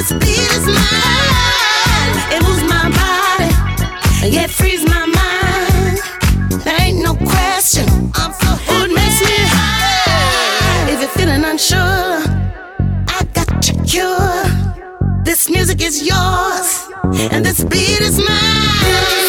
this beat is mine. It moves my body, yeah, it frees my mind. There ain't no question, I'm so happy. It makes me high. If you're feeling unsure, I got your cure. This music is yours, and this beat is mine.